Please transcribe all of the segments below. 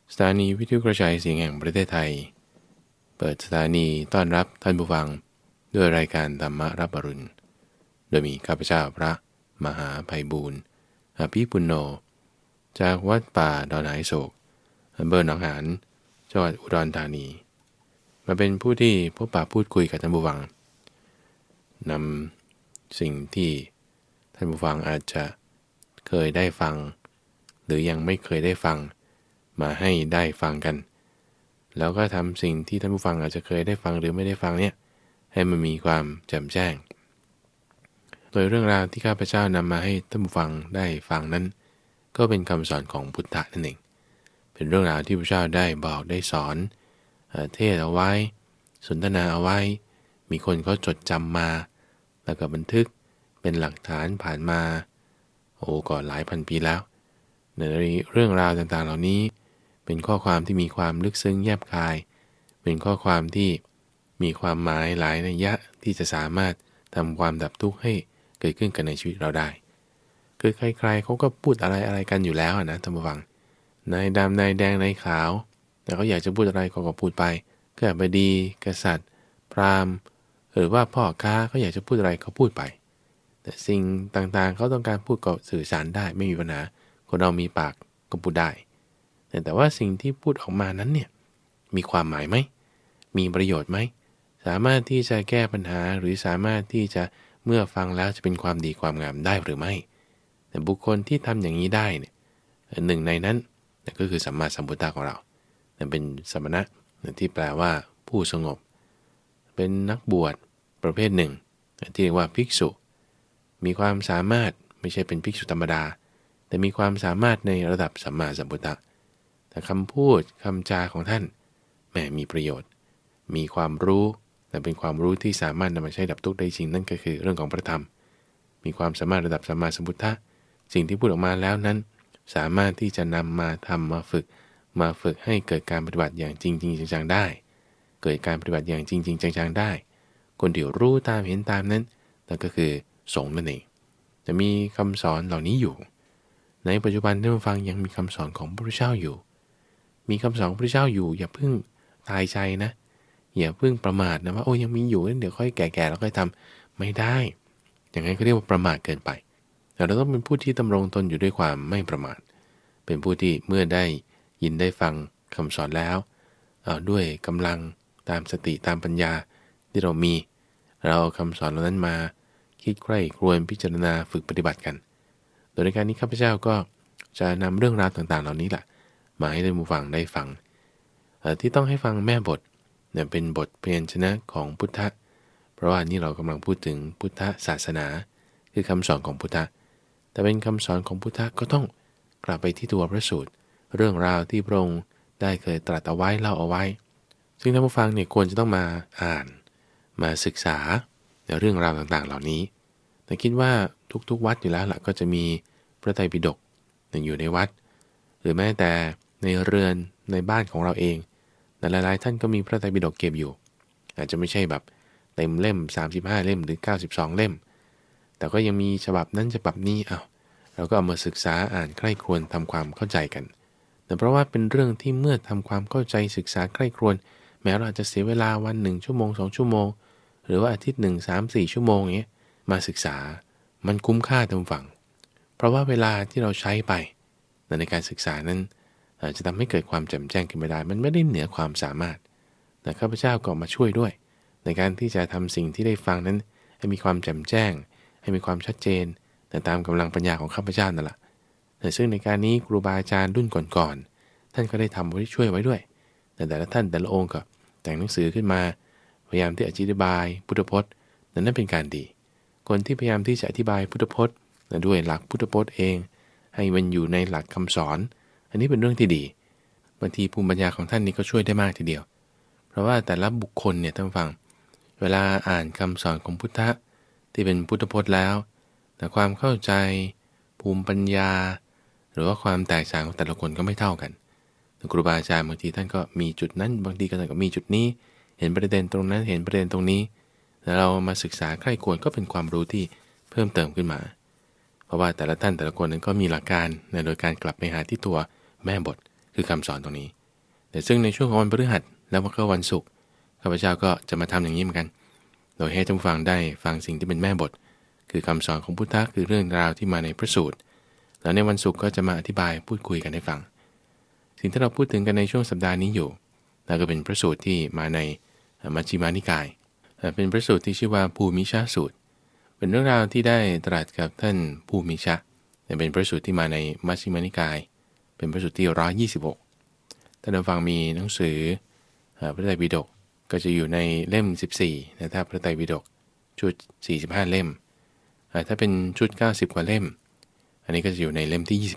สถานีวิทยุกระจายเสียงแห่งประเทศไทยเปิดสถานีต้อนรับท่านผู้ฟังด้วยรายการธรรมรับอรุณโดยมีข้าพเจ้าพระมหาไพบูลย์อภิปุณโญจากวัดป่าดอนหายโศกอำเภอหนองหานจังหวัดอุดรธานีมาเป็นผู้ที่พบปะพูดคุยกับท่านผู้ฟังนำสิ่งที่ท่านผู้ฟังอาจจะเคยได้ฟังหรือยังไม่เคยได้ฟังมาให้ได้ฟังกันแล้วก็ทำสิ่งที่ท่านผู้ฟังอาจจะเคยได้ฟังหรือไม่ได้ฟังเนี่ยให้มันมีความแจ่มแจ้งโดยเรื่องราวที่ข้าพเจ้านำมาให้ท่านผู้ฟังได้ฟังนั้นก็เป็นคำสอนของพุทธะนั่นเองเป็นเรื่องราวที่พระเจ้าได้บอกได้สอนเทศเอาไว้สนทนาเอาไว้มีคนเขาจดจำมาแล้วก็บันทึกเป็นหลักฐานผ่านมาก่อนหลายพันปีแล้วในเรื่องราวต่างๆเหล่านี้เป็นข้อความที่มีความลึกซึ้งแยบคายเป็นข้อความที่มีความหมายหลายนัยยะที่จะสามารถทำความดับทุกข์ให้เกิดขึ้นกันในชีวิตเราได้คือใครๆเขาก็พูดอะไรกันอยู่แล้วนะท่านผู้ฟังนายดำนายแดงนายขาวแต่เขาอยากจะพูดอะไรก็พูดไปข้าพเจ้ากษัตริย์พราหมณ์หรือว่าพ่อค้าเขาอยากจะพูดอะไรเขาพูดไปแต่สิ่งต่างๆเขาต้องการพูดก็สื่อสารได้ไม่มีปัญหาคนเรามีปากก็พูดได้แต่ว่าสิ่งที่พูดออกมานั้นเนี่ยมีความหมายไหมมีประโยชน์ไหมสามารถที่จะแก้ปัญหาหรือสามารถที่จะเมื่อฟังแล้วจะเป็นความดีความงามได้หรือไม่แต่บุคคลที่ทำอย่างนี้ได้เนี่ยหนึ่งในนั้นก็คือสัมมาสัมพุทธะของเราเป็นสมณะที่แปลว่าผู้สงบเป็นนักบวชประเภทหนึ่งที่เรียกว่าภิกษุมีความสามารถไม่ใช่เป็นภิกษุธรรมดาแต่มีความสามารถในระดับสัมมาสัมพุทธะแต่คำพูดคำจาของท่านมีประโยชน์มีความรู้แต่เป็นความรู้ที่สามารถนำมาใช้ดับทุกข์ได้จริงนั่นก็คือเรื่องของพระธรรมมีความสามารถระดับสัมมาสัมพุทธะสิ่งที่พูดออกมาแล้วนั้นสามารถที่จะนำมาทำมาฝึกให้เกิดการปฏิบัติอย่างจริงจังๆได้เกิดการปฏิบัติอย่างจริงจังๆได้คนที่รู้ตามเห็นตามนั้นนั่นก็คือสงฆ์นั่นเองจะมีคำสอนเหล่านี้อยู่ในปัจจุบันท่านผู้ฟังยังมีคำสอนของพระพุทธเจ้าอยู่มีคำสอนของพระพุทธเจ้าอยู่อย่าเพิ่งตายใจนะอย่าเพิ่งประมาทนะว่ายังมีอยู่เดี๋ยวค่อยแก่ๆแล้วค่อยทำไม่ได้อย่างนั้นก็เรียกว่าประมาทเกินไปแต่เราต้องเป็นผู้ที่ดำรงตนอยู่ด้วยความไม่ประมาทเป็นผู้ที่เมื่อได้ยินได้ฟังคำสอนแล้วด้วยกำลังตามสติตามปัญญาที่เรามีเราเอาคำสอนเหล่านั้นมาคิดใคร่ครวญพิจารณาฝึกปฏิบัติกันโดยในการนี้ข้าพเจ้าก็จะนำเรื่องราวต่างๆเหล่านี้แหละมาให้ท่านผู้ฟังได้ฟังที่ต้องให้ฟังแม่บทเนี่ยเป็นบทเพียรชนะของพุทธะเพราะว่านี่เรากำลังพูดถึงพุทธศาสนาคือคำสอนของพุทธะแต่เป็นคำสอนของพุทธะก็ต้องกลับไปที่ตัวพระสูตรเรื่องราวที่พระองค์ได้เคยตรัสเอาไว้เล่าเอาไว้ซึ่งท่านผู้ฟังเนี่ยควรจะต้องมาอ่านมาศึกษาในเรื่องราวต่างๆเหล่านี้แต่คิดว่าทุกๆวัดอยู่แล้วล่ะก็จะมีพระไตรปิฎกอยู่ในวัดหรือแม้แต่ในเรือนในบ้านของเราเองแต่หลายๆท่านก็มีพระไตรปิฎกเก็บอยู่อาจจะไม่ใช่แบบเต็มเล่ม35เล่มหรือ92เล่มแต่ก็ยังมีฉบับนั้นฉบับนี้เราก็เอามาศึกษาอ่านใคร่ครวญทำความเข้าใจกันแต่เพราะว่าเป็นเรื่องที่เมื่อทำความเข้าใจศึกษาใคร่ครวญแม้เราอาจจะเสียเวลาวัน1ชั่วโมง2ชั่วโมงหรือว่าอาทิตย์1 3-4ชั่วโมงอย่างเงี้ยมาศึกษามันคุ้มค่าท่านฟังเพราะว่าเวลาที่เราใช้ไปในการศึกษานั้นจะทำให้เกิดความแจ่มแจ้งขึ้นมาได้มันไม่ได้เหนือความสามารถแต่ข้าพเจ้าก็มาช่วยด้วยในการที่จะทำสิ่งที่ได้ฟังนั้นให้มีความแจ่มแจ้งให้มีความชัดเจนแต่ตามกำลังปัญญาของข้าพเจ้านั่นแหละแต่ซึ่งในการนี้ครูบาอาจารย์รุ่นก่อนๆท่านก็ได้ทำไว้ช่วยไว้ด้วยแต่ละท่านแต่ละองค์ก็แต่งหนังสือขึ้นมาพยายามที่อธิบายพุทธพจน์นั่นเป็นการดีคนที่พยายามที่จะอธิบายพุทธพจน์ด้วยหลักพุทธพจน์เองให้มันอยู่ในหลักคำสอนอันนี้เป็นเรื่องที่ดีบางทีภูมิปัญญาของท่านนี้ก็ช่วยได้มากทีเดียวเพราะว่าแต่ละบุคคลเนี่ยท่านฟังเวลาอ่านคำสอนของพุทธะที่เป็นพุทธพจน์แล้วแต่ความเข้าใจภูมิปัญญาหรือว่าความแตกต่างของแต่ละคนก็ไม่เท่ากันครูบาอาจารย์บางทีท่านก็มีจุดนั้นบางทีก็มีจุดนี้เห็นประเด็นตรงนั้นเห็นประเด็นตรงนี้แล้วเรามาศึกษาใคร่ครวญก็เป็นความรู้ที่เพิ่มเติมขึ้นมาเพราะว่าแต่ละท่านแต่ละคนนั้นก็มีหลักการโดยการกลับไปหาที่ตัวแม่บทคือคำสอนตรงนี้แต่ซึ่งในช่วงของวันพฤหัสแล้วก็วันศุกร์ข้าพเจ้าก็จะมาทำอย่างนี้เหมือนกันโดยให้ท่านฟังได้ฟังสิ่งที่เป็นแม่บทคือคำสอนของพุทธะคือเรื่องราวที่มาในพระสูตรแล้วในวันศุกร์ก็จะมาอธิบายพูดคุยกันให้ฟังสิ่งที่เราพูดถึงกันในช่วงสัปดาห์นี้อยู่นั่นก็เป็นพระสูตรที่มาในมัชฌิมานิกายเป็นพระสูตรที่ชื่อว่าภูมิชาสูตรเป็นเรื่องราวที่ได้ตรัสกับท่านภูมิชะเป็นพระสูตรที่มาในมัชฌิมานิกายเป็นพระสูตรที่126ท่านฟังมีหนังสือพระไตรปิฎกก็จะอยู่ในเล่ม14นะครับพระไตรปิฎกชุด45เล่มถ้าเป็นชุด90กว่าเล่มอันนี้ก็จะอยู่ในเล่มที่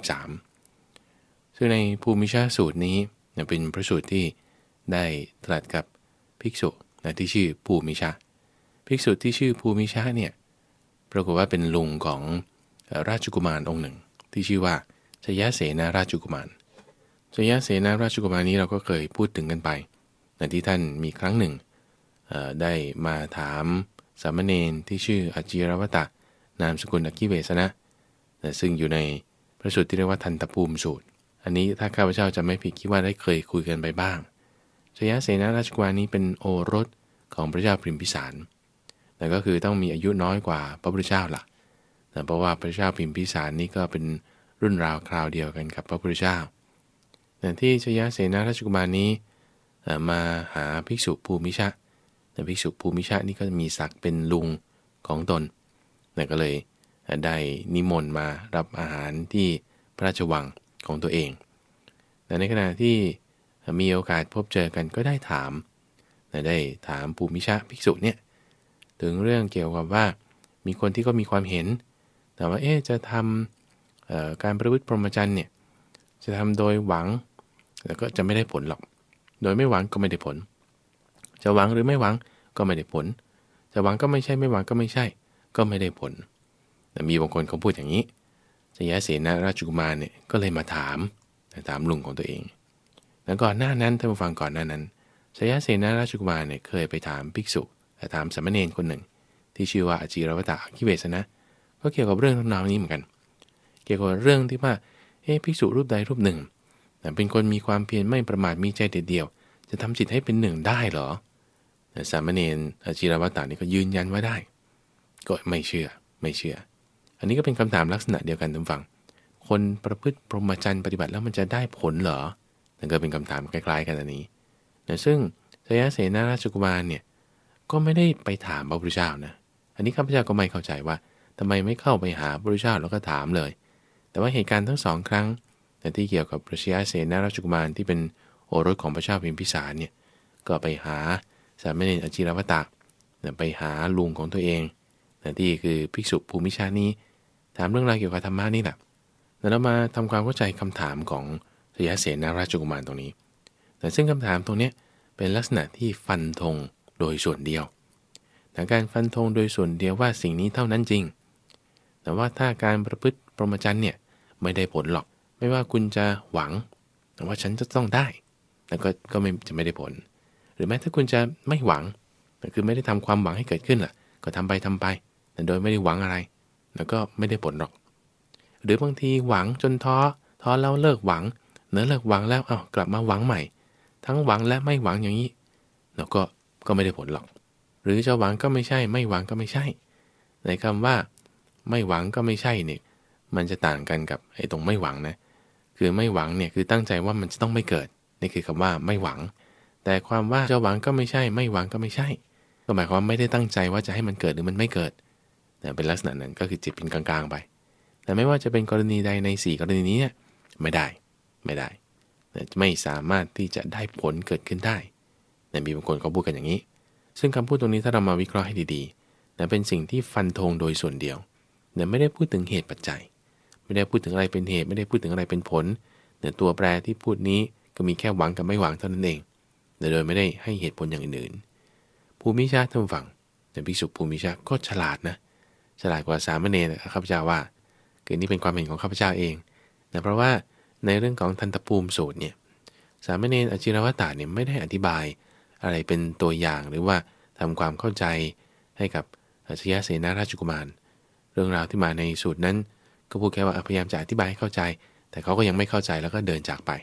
23ซึ่งในภูมิชาสูตรนี้เป็นพระสูตรที่ได้ตรัสกับภิกษุที่ชื่อภูมิชาภิกษุที่ชื่อภูมิชาเนี่ยปรากฏว่าเป็นลุงของราชกุมารองค์หนึ่งที่ชื่อว่าชยเสนาราชกุมารชยเสนาราชกุมารนี้เราก็เคยพูดถึงกันไปในที่ท่านมีครั้งหนึ่งได้มาถามสามเณรที่ชื่ออจิรวตะนามสกุลอคิเวสนะซึ่งอยู่ในพระสูตรที่เรียกว่าทันตภูมิสูตรอันนี้ถ้าข้าพเจ้าจะไม่ผิดคิดว่าได้เคยคุยกันไปบ้างชยเสนาราชกุมารนี้เป็นโอรสของพระเจ้าพิมพิสารแต่ก็คือต้องมีอายุน้อยกว่าพระพุทธเจ้าล่ะเพราะว่าพระเจ้าพิมพิสารนี้ก็เป็นรุ่นราวคราวเดียวกันกับพระพุทธเจ้าแต่ที่ชยเสนาราชกุมารนี้มาหาภิกษุภูมิชะแต่ภิกษุภูมิชะนี่ก็มีศักดิ์เป็นลุงของตนก็เลยได้นิมนต์มารับอาหารที่พระราชวังของตัวเองแต่ในขณะที่มีโอกาสพบเจอกันก็ได้ถามภูมิชะภิกษุเนี่ยถึงเรื่องเกี่ยวกับว่ามีคนที่ก็มีความเห็นแต่ว่าจะทำการประพฤติพรหมจรรย์เนี่ยจะทำโดยหวังแล้วก็จะไม่ได้ผลหรอกโดยไม่หวังก็ไม่ได้ผลจะหวังหรือไม่หวังก็ไม่ได้ผลจะหวังก็ไม่ใช่ไม่หวังก็ไม่ใช่ก็ไม่ได้ผลแต่มีบางคนเขาพูดอย่างนี้ชยเสนาราชกุมารเนี่ยก็เลยมาถามลุงของตัวเองแล้วก่อนหน้านั้นท่านผู้ฟังก่อนหน้านั้นชยเสนาราชกุมารเนี่ยเคยไปถามภิกษุถามสามเณรคนหนึ่งที่ชื่อว่าอจิรวตะอคิเวสนะก็เกี่ยวกับเรื่องทำนองนี้เหมือนกันเกี่ยวกับเรื่องที่ว่าภิกษุรูปใดรูปหนึ่งเป็นคนมีความเพียรไม่ประมาทมีใจเด็ดเดี่ยวจะทำจิตให้เป็นหนึ่งได้เหรอสามเณรอจิรวตะนี่ก็ยืนยันว่าได้ก็ไม่เชื่ออันนี้ก็เป็นคำถามลักษณะเดียวกันท่านฟังคนประพฤติพรหมจรรย์ปฏิบัติแล้วมันจะได้ผลเหรอนั่นก็เป็นคำถามคล้ายๆกันอันนี้ซึ่งชยเสนาราชกุมารเนี่ยก็ไม่ได้ไปถามพระพุทธเจ้านะอันนี้ข้าพเจ้าก็ไม่เข้าใจว่าทำไมไม่เข้าไปหาพระพุทธเจ้าแล้วก็ถามเลยแต่ว่าเหตุการณ์ทั้ง2ครั้งที่เกี่ยวกับชยเสนาราชกุมารที่เป็นโอรสของพระเจ้าพิมพิสารเนี่ยก็ไปหาสามเณรอจิรวตะไปหาลุงของตัวเองที่คือภิกษุภูมิชานี้ถามเรื่องราวเกี่ยวกับธรรมะนี่แหละแล้วเรามาทำความเข้าใจคำถามของชยเสนาราชกุมารตรงนี้แต่ซึ่งคำถามตรงนี้เป็นลักษณะที่ฟันธงโดยส่วนเดียวแต่การฟันธงโดยส่วนเดียวว่าสิ่งนี้เท่านั้นจริงแต่ว่าถ้าการประพฤติพรหมจรรย์เนี่ยไม่ได้ผลหรอกไม่ว่าคุณจะหวังแต่ว่าฉันจะต้องได้แล้วก็ไม่ได้ผลหรือแม้ถ้าคุณจะไม่หวังคือไม่ได้ทำความหวังให้เกิดขึ้นล่ะก็ทำไปแต่โดยไม่ได้หวังอะไรแล้วก็ไม่ได้ผลหรอกหรือบางทีหวังจนท้อแล้วเลิกหวังเลิกหวังแล้วกลับมาหวังใหม่ทั้งหวังและไม่หวังอย่างนี้แล้วก็ไม่ได้ผลหรอกหรือจะหวังก็ไม่ใช่ไม่หวังก็ไม่ใช่ในคำว่าไม่หวังก็ไม่ใช่เนี่ยมันจะต่างกันกับไอ้ตรงไม่หวังนะคือไม่หวังเนี่ยคือตั้งใจว่ามันจะต้องไม่เกิดนี่คือคำว่าไม่หวังแต่ความว่าจะหวังก็ไม่ใช่ไม่หวังก็ไม่ใช่ก็หมายความว่าไม่ได้ตั้งใจว่าจะให้มันเกิดหรือมันไม่เกิดแต่เป็นลักษณะนั้นก็คือจิตเป็นกลางๆไปแต่ไม่ว่าจะเป็นกรณีใดใน4กรณีนี้เนี่ยไม่ได้ไม่สามารถที่จะได้ผลเกิดขึ้นได้แต่มีบางคนเขาพูดกันอย่างนี้ซึ่งคำพูดตรงนี้ถ้าเรามาวิเคราะห์ให้ดีๆเป็นสิ่งที่ฟันธงโดยส่วนเดียวไม่ได้พูดถึงเหตุปัจจัยไม่ได้พูดถึงอะไรเป็นเหตุไม่ได้พูดถึงอะไรเป็นผลตัวแปรที่พูดนี้ก็มีแค่หวังกับไม่หวังเท่านั้นเองโดยไม่ได้ให้เหตุผลอย่างอื่นๆภูมิชาท่านฟังแต่ภิกษุภูมิชาก็ฉลาดนะฉลาดกว่าสามเณรข้าพเจ้าว่าคือนี่เป็นความเห็นของข้าพเจ้าเองเพราะว่าในเรื่องของทันตภูมิสูตรเนี่ยสามเณรอจิรวตะเนี่ยไม่ได้อธิบายอะไรเป็นตัวอย่างหรือว่าทำความเข้าใจให้กับชยเสนาราชกุมารเรื่องราวที่มาในสูตรนั้นก็พูดแค่ว่าพยายามจะอธิบายให้เข้าใจแต่เขาก็ยังไม่เข้าใจแล้วก็เดินจากไป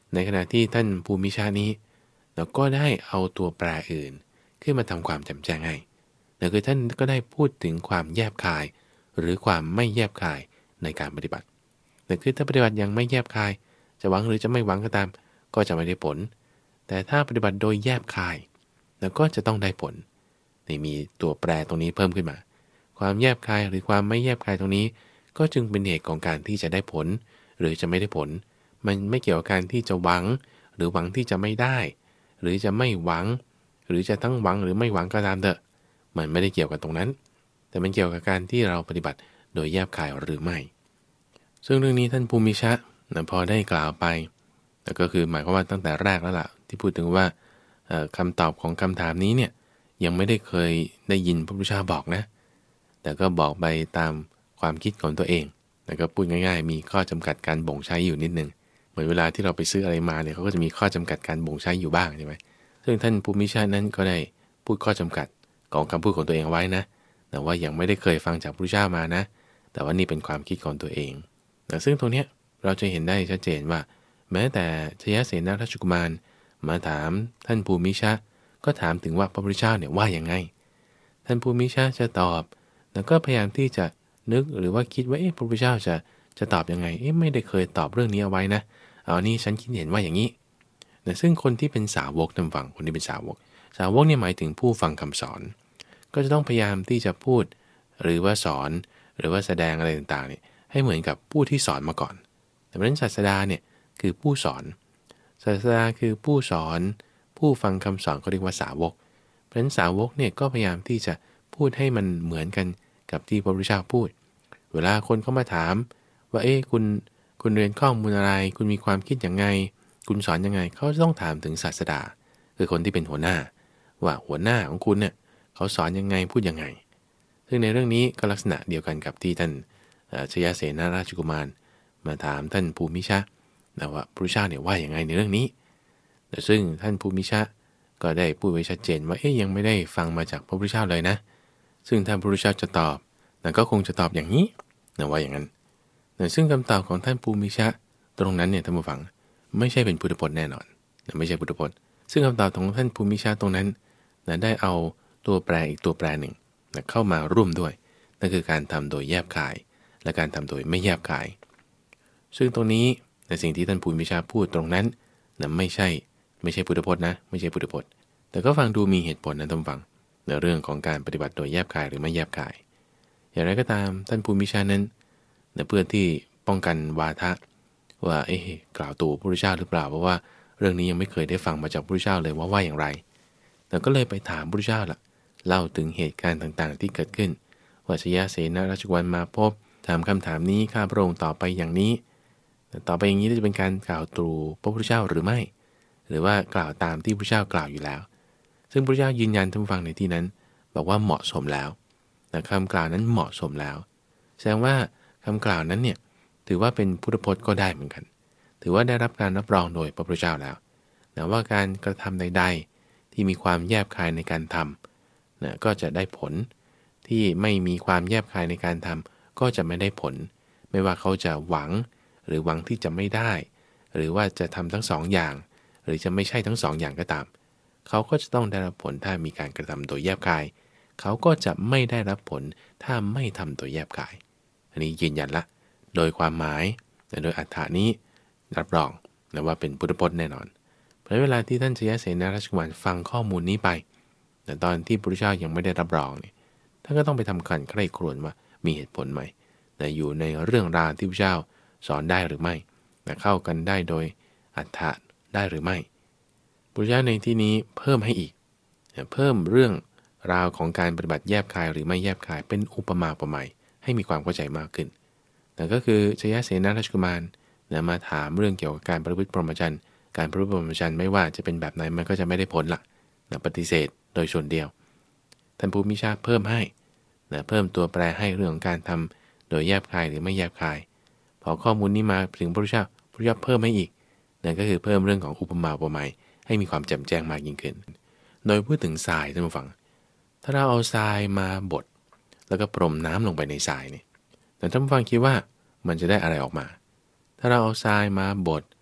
ในขณะที่ท่านภูมิชานี้เราก็ได้เอาตัวแปรอื่นขึ้นมาทำความแจ่มแจ้งให้นั่นคือท่านก็ได้พูดถึงความแยบคายหรือความไม่แยบคายในการปฏิบัตินั่นคือถ้าปฏิบัติยังไม่แยบคายจะหวังหรือจะไม่หวังก็ตามก็จะไม่ได้ผลแต่ถ้าปฏิบัติโดยแยบคายแล้วก็จะต้องได้ผลนี่มีตัวแปรตรงนี้เพิ่มขึ้นมาความแยบคายหรือความไม่แยบคายตรงนี้ก็จึงเป็นเหตุของการที่จะได้ผลหรือจะไม่ได้ผลมันไม่เกี่ยวกับการที่จะหวังหรือหวังที่จะไม่ได้หรือจะไม่หวังหรือจะทั้งหวังหรือไม่หวังก็ตามเถอะมันไม่ได้เกี่ยวกับตรงนั้นแต่มันเกี่ยวกับการที่เราปฏิบัติโดยแยบคายหรือไม่ซึ่งเรื่องนี้ท่านภูมิชะพอได้กล่าวไปแล้วก็คือหมายความว่าตั้งแต่แรกแล้วล่ะที่พูดถึงว่าคำตอบของคำถามนี้เนี่ยยังไม่ได้เคยได้ยินพระพุทธเจ้าบอกนะแต่ก็บอกไปตามความคิดของตัวเองแล้วก็พูดง่ายๆมีข้อจำกัดการบ่งใช้อยู่นิดนึงเหมือนเวลาที่เราไปซื้ออะไรมาเนี่ยเขาก็จะมีข้อจำกัดการบ่งใช้อยู่บ้างใช่ไหมซึ่งท่านภูมิชานั้นก็ได้พูดข้อจำกัดของคำพูดของตัวเองไว้นะแต่ว่ายังไม่ได้เคยฟังจากพระพุทธเจ้ามานะแต่ว่านี่เป็นความคิดของตัวเองซึ่งตรงเนี้ยเราจะเห็นได้ชัดเจนว่าแม้แต่ชยเสนาราชกุมารมาถามท่านภูมิชาก็ถามถึงว่าพระพุทธเจ้าเนี่ยว่าอย่างไงท่านภูมิชาจะตอบแล้วก็พยายามที่จะนึกหรือว่าคิดว่าพระพุทธเจ้าจะตอบยังไงไม่ได้เคยตอบเรื่องนี้เอาไว้นะเอานี่ฉันคิดเห็นว่าอย่างนี้แต่ซึ่งคนที่เป็นสาวกทางฝั่งคนที่เป็นสาวกเนี่ยหมายถึงผู้ฟังคำสอนก็จะต้องพยายามที่จะพูดหรือว่าสอนหรือว่าแสดงอะไรต่างๆเนี่ยให้เหมือนกับผู้ที่สอนมาก่อนแต่เพราะฉะนั้นศาสดาเนี่ยคือผู้สอนศาสดาคือผู้สอนผู้ฟังคำสอนเขาเรียกว่าสาวกเพราะฉะนั้นสาวกเนี่ยก็พยายามที่จะพูดให้มันเหมือนกันกับที่พระพุทธเจ้าพูดเวลาคนเข้ามาถามว่าคุณเรียนข้อมูลอะไรคุณมีความคิดอย่างไงคุณสอนยังไงเขาจะต้องถามถึงศาสดาคือคนที่เป็นหัวหน้าว่าหัวหน้าของคุณเนี่ยเขาสอนยังไงพูดยังไงซึ่งในเรื่องนี้ก็ลักษณะเดียวกันกับที่ท่านชยเสนาราชกุมารมาถามท่านภูมิชะนะว่าพระพุทธเจ้าเนี่ยว่าอย่างไงในเรื่องนี้แต่ซึ่งท่านภูมิชะก็ได้พูดไว้ชัดเจนว่ายังไม่ได้ฟังมาจากพระพุทธเจ้าเลยนะซึ่งท่านพระพุทธเจ้าจะตอบแต่ก็คงจะตอบอย่างนี้นะว่าอย่างนั้นซึ่งคำตอบของท่านภูมิชะตรงนั้นเนี่ยท่านผู้ฟังไม่ใช่เป็นพุทธพจน์แน่นอนไม่ใช่พุทธพจน์ซึ่งคำตอบของท่านภูมิชะตรงนั้นได้เอาตัวแปรอีกตัวแปรหนึ่งเข้ามาร่วมด้วยนั่นคือการทำโดยแยบคายและการทำโดยไม่แยบคายซึ่งตรงนี้ในสิ่งที่ท่านภูมิชาพูดตรงนั้นไม่ใช่พุทธพจน์นะไม่ใช่พุทธพจน์แต่ก็ฟังดูมีเหตุผลนะท่านฟังในเรื่องของการปฏิบัติโดยแยบคายหรือไม่แยบคายอย่างไรก็ตามท่านภูมิชานั้นเพื่อที่ป้องกันวาทะว่ากล่าวตู่พระพุทธเจ้าหรือเปล่าเพราะว่าเรื่องนี้ยังไม่เคยได้ฟังมาจากพระพุทธเจ้าเลยว่าอย่างไรแต่ก็เลยไปถามพระพุทธเจ้าล่ะเล่าถึงเหตุการณ์ต่างๆที่เกิดขึ้นว่าชยเสนาราชกุมารมาพบถามคำถามนี้ข้าพระองค์ตอบไปอย่างนี้ต่อไปอย่างนี้จะเป็นการกล่าวตู่พระพุทธเจ้าหรือไม่หรือว่ากล่าวตามที่พระพุทธเจ้ากล่าวอยู่แล้วซึ่งพระพุทธเจ้ายืนยันท่านฟังในที่นั้นบอกว่าเหมาะสมแล้วแต่คำกล่าวนั้นเหมาะสมแล้วแสดงว่าคำกล่าวนั้นเนี่ยถือว่าเป็นพุทธพจน์ก็ได้เหมือนกันถือว่าได้รับการรับรองโดยพระพุทธเจ้าแล้วแต่ว่าการกระทำใดๆที่มีความแยบคายในการทำก็จะได้ผลที่ไม่มีความแยบคายในการทำก็จะไม่ได้ผลไม่ว่าเขาจะหวังหรือหวังที่จะไม่ได้หรือว่าจะทำทั้งสองอย่างหรือจะไม่ใช่ทั้งสองอย่างก็ตามเขาก็จะต้องได้รับผลถ้ามีการกระทำโดยแยบคายเขาก็จะไม่ได้รับผลถ้าไม่ทำโดยแยบคายอันนี้ยืนยันละโดยความหมายโดยอรรถานี้รับรองนะว่าเป็นพุทธพจน์แน่นอนเพราะเวลาที่ท่านชยเสนาราชกุมารฟังข้อมูลนี้ไปแต่ตอนที่พระพุทธเจ้ายังไม่ได้รับรองเนี่ยท่านก็ต้องไปทำการใคร่ครวญว่ามีเหตุผลไหมแต่อยู่ในเรื่องราวที่พระเจ้าสอนได้หรือไม่เข้ากันได้โดยอรรถะได้หรือไม่พระพุทธเจ้าในที่นี้เพิ่มให้อีกเพิ่มเรื่องราวของการปฏิบัติแยบคายหรือไม่แยบคายเป็นอุปมาอุปไมยให้มีความเข้าใจมากขึ้นแต่ก็คือชยเสนาราชกุมารมาถามเรื่องเกี่ยวกับการประพฤติพรหมจรรย์การประพฤติพรหมจรรย์ไม่ว่าจะเป็นแบบไหนมันก็จะไม่ได้ผลละปฏิเสธโดยส่วนเดียวท่านภูมิชาเพิ่มให้เพิ่มตัวแปรให้เรื่องของการทำโดยแยบคายหรือไม่แยบคายพอข้อมูลนี้มาถึงพระพุทธเจ้าเพิ่มให้อีกนั่นก็คือเพิ่มเรื่องของอุปมาอุปไมยให้มีความแจ่มแจ้งมากยิ่งขึ้นโดยพูดถึงทรายท่านผู้ฟังถ้าเราเอาทรายมาบดแล้วก็พรมน้ำลงไปในทรายนี่แต่ท่านผู้ฟังคิดว่ามันจะได้อะไรออกมาถ้าเราเอาทรายมาบด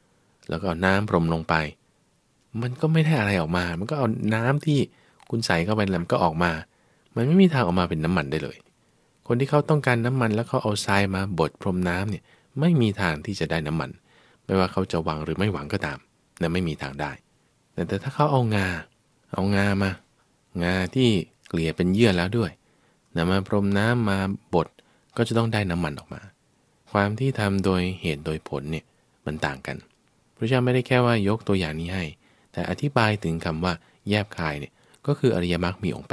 แล้วก็เอาน้ำพรมลงไปมันก็ไม่ได้อะไรออกมามันก็เอาน้ำที่คุณใส่เข้าไปแล้วมันก็ออกมามันไม่มีทางออกมาเป็นน้ำมันได้เลยคนที่เขาต้องการน้ำมันแล้วเขาเอาทรายมาบดพรมน้ำเนี่ยไม่มีทางที่จะได้น้ำมันไม่ว่าเขาจะหวังหรือไม่หวังก็ตามนะไม่มีทางได้แต่ถ้าเขาเอางามางาที่เกลี่ยเป็นเยื่อแล้วด้วยนะมาพรมน้ำมาบดก็จะต้องได้น้ำมันออกมาความที่ทำโดยเหตุโดยผลเนี่ยมันต่างกันพระเจ้าไม่ได้แค่ว่ายกตัวอย่างนี้ให้แต่อธิบายถึงคำว่าแยบคายเนี่ยก็คืออริยมรรคมีองค์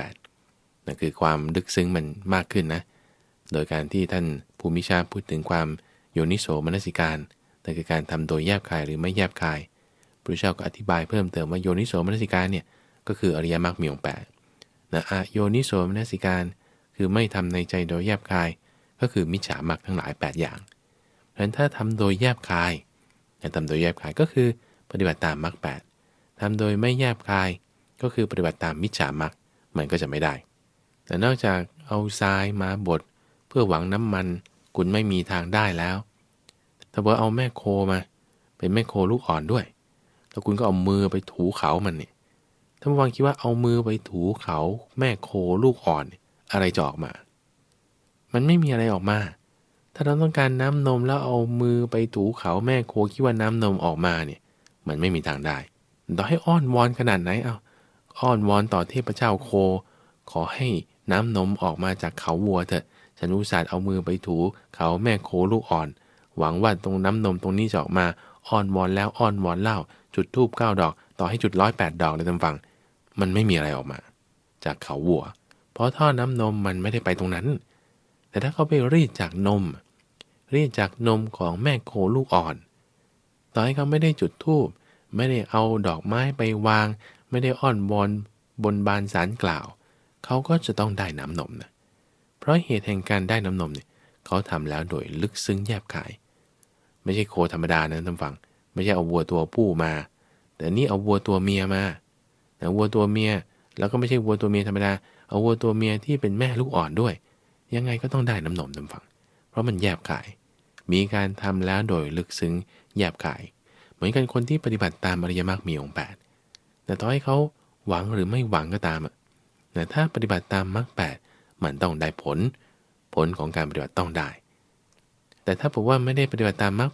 8นั่นคือความลึกซึ้งมันมากขึ้นนะโดยการที่ท่านภูมิชาพูดถึงความโยนิโสมนสิการนั่นคือการทำโดยแยบคายหรือไม่แยบคายพระเจ้าก็อธิบายเพิ่มเติมว่าโยนิโสมนสิการเนี่ยก็คืออริยมรรคมีองค์8นะอโยนิโสมนสิการคือไม่ทำในใจโดยแยบคายก็คือมิจฉามรรคทั้งหลาย8อย่างเพราะฉะนั้นถ้าทำโดยแยบคายทำโดยแยบคายก็คือปฏิบัติตามมรรค8ทำโดยไม่แยบคายก็คือปฏิบัติตามมิจฉามรรคมันก็จะไม่ได้แต่นอกจากเอาทรายมาบดเพื่อหวังน้ำมันคุณไม่มีทางได้แล้วถ้าว่าเอาแม่โคมาเป็นแม่โคลูกอ่อนด้วยแล้วคุณก็เอามือไปถูเขามันเนี่ยถ้าบางคิดว่าเอามือไปถูเขาแม่โคลูกอ่อนอะไรจะออกมามันไม่มีอะไรออกมาถ้าเราต้องการน้ำนมแล้วเอามือไปถูเขาแม่โคคิดว่าน้ำนมออกมาเนี่ยมันไม่มีทางได้ต่อให้อ้อนวอนขนาดไหนอ้อนวอนต่อเทพเจ้าโคขอให้น้ำนมออกมาจากเขาวัวเถอะฉันอุตส่าห์เอามือไปถูเขาแม่โคลูกอ่อนหวังว่าตรงน้ำนมตรงนี้จะออกมาอ้อนวอนแล้วอ้อนวอนเล่าจุดธูป9 ดอกต่อให้จุด108 ดอกเลยท่านฟังมันไม่มีอะไรออกมาจากเขาวัวเพราะท่อน้ำนมมันไม่ได้ไปตรงนั้นแต่ถ้าเขาไปรีดจากนมของแม่โคลูกอ่อนต่อให้เขาไม่ได้จุดธูปไม่ได้เอาดอกไม้ไปวางไม่ได้อ้อนวอนบนบานศาลกล่าวเขาก็จะต้องได้น้ำนมนะเพราะเหตุแห่งการได้น้ำนมเนี่ยเขาทำแล้วโดยลึกซึ้งแยบคายไม่ใช่โคธรรมดานะท่านฟังไม่ใช่เอาวัวตัวผู้มาแต่นี่เอาวัวตัวเมียมาแต่วัวตัวเมียแล้วก็ไม่ใช่วัวตัวเมียธรรมดาเอาวัวตัวเมียที่เป็นแม่ลูกอ่อนด้วยยังไงก็ต้องได้น้ำนมท่านฟังเพราะมันแยบคายมีการทำแล้วโดยลึกซึ้งแยบคายเหมือนกันคนที่ปฏิบัติตามอริยมรรคมีองค์8แต่ต่อให้เขาหวังหรือไม่หวังก็ตามแต่ถ้าปฏิบัติตามมรรค8มันต้องได้ผลของการปฏิบัติต้องได้แต่ถ้าบอกว่าไม่ได้ปฏิบัติตามมรรค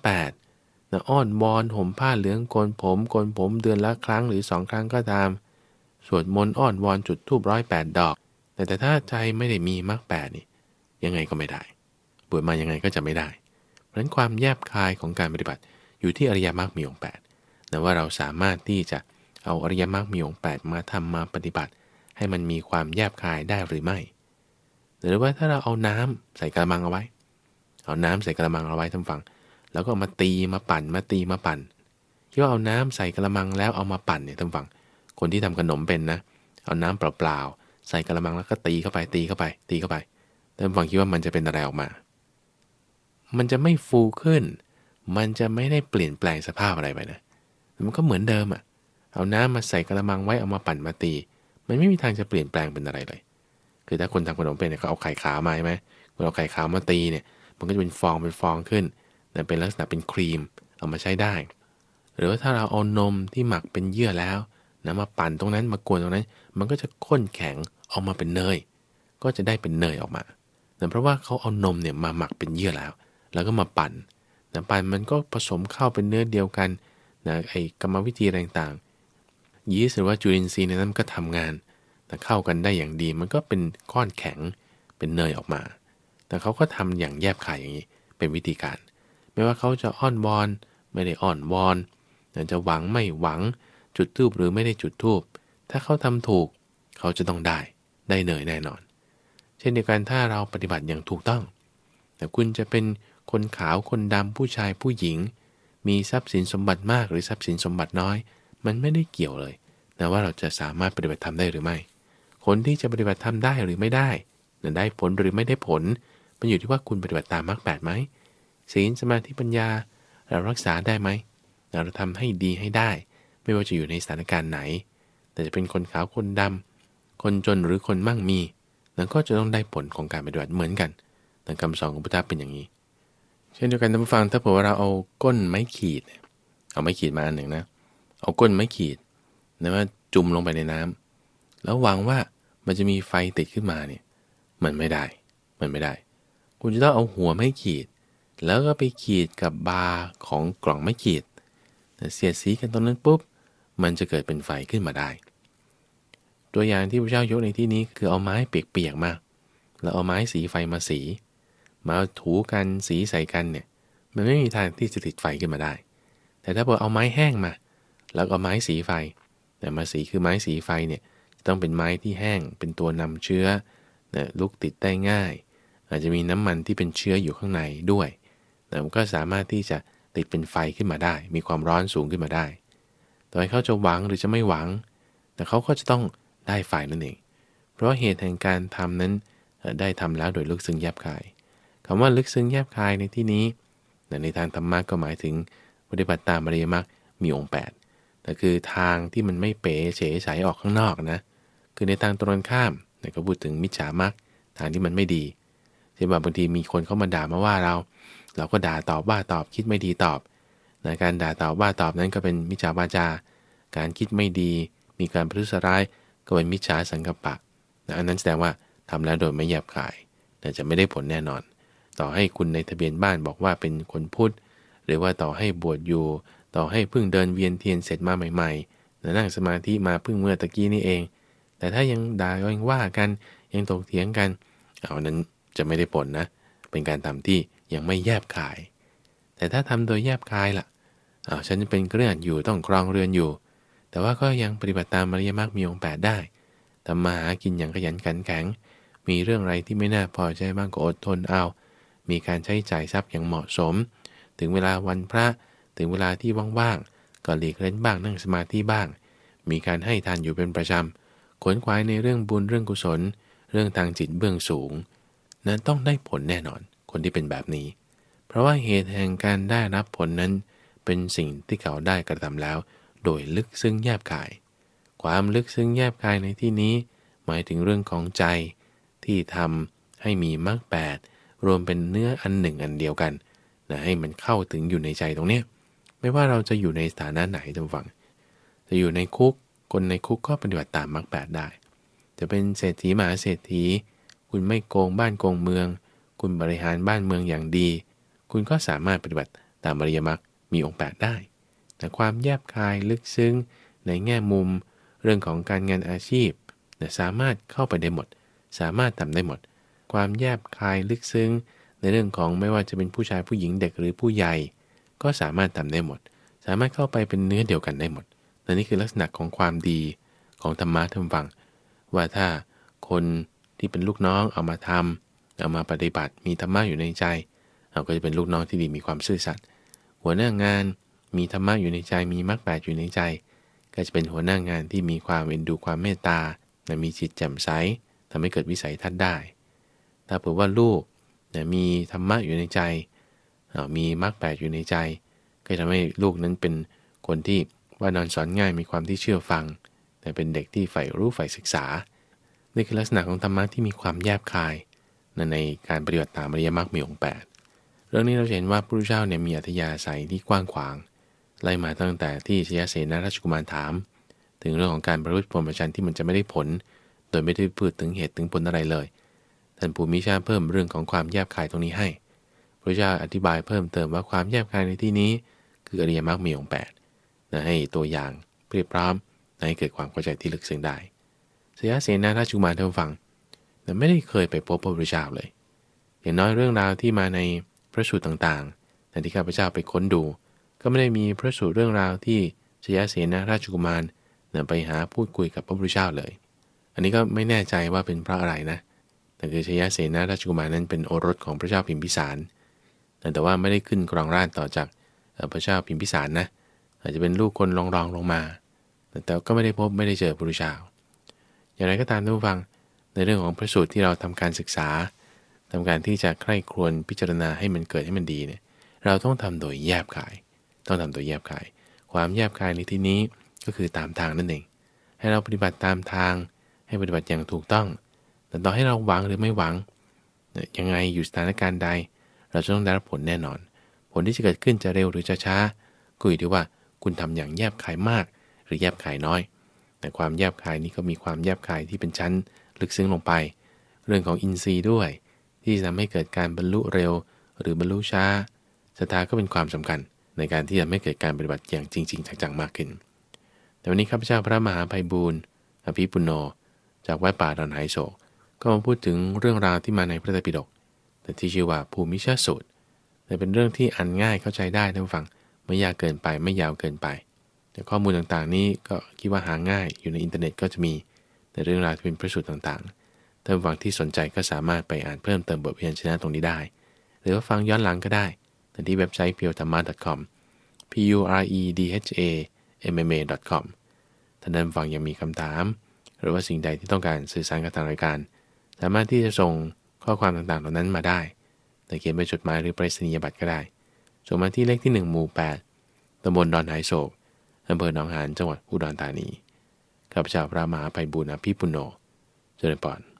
8อ้อนวอนห่มผ้าเหลืองโกนผมเดือนละครั้งหรือ2 ครั้งก็ตามสวดมนต์อ้อนวอนจุดธูป108 ดอกแต่ถ้าใจไม่ได้มีมรรค8นี่ยังไงก็ไม่ได้บวชมายังไงก็จะไม่ได้เพราะฉะนั้นความแยบคายของการปฏิบัติอยู่ที่อริยมรรคมีองค์8นะว่าเราสามารถที่จะเอาอริยมรรคมีองค์8มาทำมาปฏิบัติให้มันมีความแยบคายได้หรือไม่หรือว่าถ้าเราเอาน้ำใส่กระมังเอาไว้ท่านฟังแล้วก็มาตีมาปั่นคิดว่าเอาน้ำใส่กระมังแล้วเอามาปั่นเนี่ยท่านฟังคนที่ทำขนมเป็นนะเอาน้ำเปล่าๆใส่กระมังแล้วก็ตีเข้าไปท่านฟังคิดว่ามันจะเป็นอะไรออกมามันจะไม่ฟูขึ้นมันจะไม่ได้เปลี่ยนแปลงสภาพอะไรไปนะมันก็เหมือนเดิมเอาน้ำมาใส่กระมังไว้เอามาปั่นมาตีมันไม่มีทางจะเปลี่ยนแปลงเป็นอะไรเลยคือถ้าคนทำขนมเป็นเนี่ยเขาเอาไข่ขาวมาใช่ไหมคนเอาไข่ขาวมาตีเนี่ยมันก็จะเป็นฟองขึ้นแต่เป็นลักษณะเป็นครีมเอามาใช้ได้หรือว่าถ้าเราเอานมที่หมักเป็นเยื่อแล้วนะมาปั่นตรงนั้นมากวนตรงนั้นมันก็จะข้นแข็งออกมาเป็นเนยก็จะได้เป็นเนยออกมาเพราะว่าเขาเอานมเนี่ยมาหมักเป็นเยื่อแล้วก็มาปั่นมันก็ผสมเข้าเป็นเนื้อเดียวกันนะไอ้กรรมวิธีต่างๆยีสต์หรือว่าจุลินทรีย์ในนั้นก็ทำงานแต่เข้ากันได้อย่างดีมันก็เป็นก้อนแข็งเป็นเนยออกมาแต่เขาก็ทำอย่างแยบคายอย่างนี้เป็นวิธีการไม่ว่าเขาจะอ้อนวอนไม่ได้อ้อนวอนจะหวังไม่หวังจุดธูปหรือไม่ได้จุดธูปถ้าเขาทำถูกเขาจะต้องได้เนยแน่นอนเช่นเดียวกันถ้าเราปฏิบัติอย่างถูกต้องแต่คุณจะเป็นคนขาวคนดำผู้ชายผู้หญิงมีทรัพย์สินสมบัติมากหรือทรัพย์สินสมบัติน้อยมันไม่ได้เกี่ยวเลยนะว่าเราจะสามารถปฏิบัติธรรมได้หรือไม่คนที่จะปฏิบัติธรรมได้หรือไม่ได้ได้ผลหรือไม่ได้ผลมันอยู่ที่ว่าคุณปฏิบัติตามมรรค8ไหมศีลสมาธิปัญญาเรารักษาได้ไหมเราทำให้ดีให้ได้ไม่ว่าจะอยู่ในสถานการณ์ไหนแต่จะเป็นคนขาวคนดำคนจนหรือคนมั่งมีนั้นก็จะต้องได้ผลของการปฏิบัติเหมือนกันแต่คำสอนของพุทธะเป็นอย่างนี้เช่นเดียวกันท่านผู้ฟังถ้าเผื่อว่าเราเอาก้นไม้ขีดเอาไม้ขีดมาอันหนึ่งนะเอาก้นไม้ขีดนะว่าจุ่มลงไปในน้ำแล้วหวังว่ามันจะมีไฟติดขึ้นมาเนี่ยมันไม่ได้คุณจะต้องเอาหัวไม้ขีดแล้วก็ไปขีดกับบาร์ของกล่องไม้ขีดเสียดสีกันตรงนั้นปุ๊บมันจะเกิดเป็นไฟขึ้นมาได้ตัวอย่างที่พระเจ้ายกในที่นี้คือเอาไม้เปียกๆมาแล้วเอาไม้สีไฟมาสีมาถูกันสีใส่กันเนี่ยมันไม่มีทางที่จะติดไฟขึ้นมาได้แต่ถ้าเอาไม้แห้งมาแล้วเอาไม้สีไฟแต่มาสีคือไม้สีไฟเนี่ยจะต้องเป็นไม้ที่แห้งเป็นตัวนำเชื้อลุกติดได้ง่ายอาจจะมีน้ำมันที่เป็นเชื้ออยู่ข้างในด้วยแต่มันก็สามารถที่จะติดเป็นไฟขึ้นมาได้มีความร้อนสูงขึ้นมาได้ต่อให้เขาจะหวังหรือจะไม่หวังแต่เขาก็จะต้องได้ไฟนั่นเองเพราะเหตุแห่งการทำนั้นได้ทำแล้วโดยลึกซึ้งแยบคายคำว่าลึกซึ้งแยบคายในที่นี้ในทางธรรมะก็หมายถึงปฏิบัติตามอริยมรรคมีองค์8แต่คือทางที่มันไม่เป๋เฉยฉายออกข้างนอกนะคือในทางตรงข้ามก็พูดถึงมิจฉามรรคทางที่มันไม่ดีเช่นว่าบางทีมีคนเข้ามาด่ามาว่าเราก็ด่าตอบว่าตอบคิดไม่ดีตอบการด่าตอบว่าตอบนั้นก็เป็นมิจฉาวาจาการคิดไม่ดีมีการประทุษร้ายก็เป็นมิจฉาสังกัปปะอันนั้นแสดงว่าทำแล้วโดยไม่แยบคายแต่จะไม่ได้ผลแน่นอนต่อให้คุณในทะเบียนบ้านบอกว่าเป็นคนพุทธหรือว่าต่อให้บวชอยู่ต่อให้เพิ่งเดินเวียนเทียนเสร็จมาใหม่ๆนั่งสมาธิมาเพิ่งเมื่อตะกี้นี่เองแต่ถ้ายังด่ายังว่ากันยังถกเถียงกันเอานั้นจะไม่ได้ผลนะเป็นการทำที่ยังไม่แยบคายแต่ถ้าทำโดยแยบคายล่ะฉันเป็นเครือข่ายอยู่ต้องครองเรือนอยู่แต่ว่าก็ยังปฏิบัติตามอริยมรรคมีองค์8ได้ทำมาหากินอย่างขยันขันแข็งมีเรื่องอะไรที่ไม่น่าพอใจบ้างก็อดทนเอามีการใช้จ่ายทรัพย์อย่างเหมาะสมถึงเวลาวันพระถึงเวลาที่ว่างๆก็หลีกเล่นบ้างนั่งสมาธิบ้างมีการให้ทานอยู่เป็นประจำขวนขวายในเรื่องบุญเรื่องกุศลเรื่องทางจิตเบื้องสูงนั้นต้องได้ผลแน่นอนคนที่เป็นแบบนี้เพราะว่าเหตุแห่งการได้รับผลนั้นเป็นสิ่งที่เขาได้กระทำแล้วโดยลึกซึ้งแยบคายความลึกซึ้งแยบคายในที่นี้หมายถึงเรื่องของใจที่ทำให้มีมรรค8รวมเป็นเนื้ออันหนึ่งอันเดียวกันให้มันเข้าถึงอยู่ในใจตรงนี้ไม่ว่าเราจะอยู่ในสถานะไหนท่านฟังจะอยู่ในคุกคนในคุกก็ปฏิบัติตามมรรค8ได้จะเป็นเศรษฐีมหาเศรษฐีคุณไม่โกงบ้านโกงเมืองคุณบริหารบ้านเมืองอย่างดีคุณก็สามารถปฏิบัติตามอริยมรรคมีองค์8ได้แต่ความแยบคายลึกซึ้งในแง่มุมเรื่องของการงานอาชีพสามารถเข้าไปได้หมดสามารถทำได้หมดความแยบคายลึกซึ้งในเรื่องของไม่ว่าจะเป็นผู้ชายผู้หญิงเด็กหรือผู้ใหญ่ก็สามารถทำได้หมดสามารถเข้าไปเป็นเนื้อเดียวกันได้หมดและนี่คือลักษณะของความดีของธรรมะท่านฟังว่าถ้าคนที่เป็นลูกน้องเอามาทำเอามาปฏิบัติมีธรรมะอยู่ในใจเราก็จะเป็นลูกน้องที่ดีมีความซื่อสัตย์หัวหน้างานมีธรรมะอยู่ในใจมีมรรค8อยู่ในใจก็จะเป็นหัวหน้างานที่มีความเอ็นดูความเมตตาและมีจิตแจ่มใสทำให้เกิดวิสัยทัศน์ได้ถ้าเผื่อว่าลูกมีธรรมะอยู่ในใจมีมรรค8อยู่ในใจก็จะทำให้ลูกนั้นเป็นคนที่ว่านอนสอนง่ายมีความที่เชื่อฟังแต่เป็นเด็กที่ใฝ่รู้ใฝ่ศึกษานี่คือลักษณะของธรรมะที่มีความแยบคายในการปฏิบัติตามอริยมรรคมีองค์8เรื่องนี้เราเห็นว่าพระพุทธเจ้ามีอัธยาศัยที่กว้างขวางไล่มาตั้งแต่ที่ชยเสนาราชกุมารถามถึงเรื่องของการประพฤติพรหมจรรย์ที่มันจะไม่ได้ผลโดยไม่ได้พูดถึงเหตุถึงผลอะไรเลยท่านภูมิชาเพิ่มเรื่องของความแยบคายตรงนี้ให้พระเจ้าอธิบายเพิ่มเติมว่าความแยบคายในที่นี้คืออริยมรรคมีองค์8ให้ตัวอย่างเพียบพร้อมให้เกิดความเข้าใจที่ลึกซึ้งได้ชยเสนาราชกุมารท่านฟังแต่ไม่ได้เคยไปพบพระพุทธเจ้าเลยอย่างน้อยเรื่องราวที่มาในพระสูตรต่างๆแต่ที่ข้าพเจ้าไปค้นดูก็ไม่ได้มีพระสูตรเรื่องราวที่ชยเสนาราชกุมารไปหาพูดคุยกับพระพุทธเจ้าเลยอันนี้ก็ไม่แน่ใจว่าเป็นเพราะอะไรนะแต่คือชยเสนาราชกุมารนั้นเป็นโอรสของพระเจ้าพิมพิสารแต่ว่าไม่ได้ขึ้นครองราชย์ต่อจากพระเจ้าพิมพิสารนะอาจจะเป็นลูกคนรองลงมาแต่ก็ไม่ได้พบไม่ได้เจอพระพุทธเจ้าอย่างไรก็ตามท่านผู้ฟังในเรื่องของพระสูตรที่เราทำการศึกษาทำการที่จะใคร่ครวญพิจารณาให้มันเกิดให้มันดีเนี่ยเราต้องทำโดยแยบคายต้องทำโดยแยบคายความแยบคายในที่นี้ก็คือตามทางนั่นเองให้เราปฏิบัติตามทางให้ปฏิบัติอย่างถูกต้องแต่ต่อให้เราหวังหรือไม่หวังยังไงอยู่สถานการณ์ใดเราจะต้องได้รับผลแน่นอนผลที่จะเกิดขึ้นจะเร็วหรือจะช้าก็อยู่ที่ว่าคุณทำอย่างแยบคายมากหรือแยบคายน้อยแต่ความแยบคายนี้ก็มีความแยบคายที่เป็นชั้นลึกซึ้งลงไปเรื่องของอินทรีย์ด้วยที่จะทำให้เกิดการบรรลุเร็วหรือบรรลุช้าศรัทธาก็เป็นความสำคัญในการที่จะไม่เกิดการปฏิบัติอย่างจริงๆจังๆมากขึ้นแต่วันนี้ข้าพเจ้าพระมหาไพบูลย์อภิปุโนจากวัดป่าดอนไหโศกก็มาพูดถึงเรื่องราวที่มาในพระไตรปิฎกแต่ที่ชื่อว่าภูมิชาสูตรแต่เป็นเรื่องที่อ่านง่ายเข้าใจได้ท่านผู้ฟังไม่ยากเกินไปไม่ยาวเกินไปแต่ข้อมูลต่างๆนี้ก็คิดว่าหาง่ายอยู่ในอินเทอร์เน็ตก็จะมีแต่เรื่องราวที่เป็นพระสูตรต่างๆท่านผู้ฟังที่สนใจก็สามารถไปอ่านเพิ่มเติมบทพยัญชนะตรงนี้ได้หรือว่าฟังย้อนหลังก็ได้ที่เว็บไซต์ purethama.com puredhamma.com ท่านผู้ฟังยังมีคำถามหรือว่าสิ่งใดที่ต้องการสื่อสารกับทางรายการสามารถที่จะส่งข้อความต่างๆเหล่านั้นมาได้แต่เขียนเป็นจดหมายหรือไปรษณียบัตรก็ได้ส่งมาที่เลขที่1หมู่8ตำบลดอนไหโศกอำเภอหนองหานจังหวัดอุดรธานีข้าพเจ้าพระมหาไพบูลย์อภิปุโนเจริญพร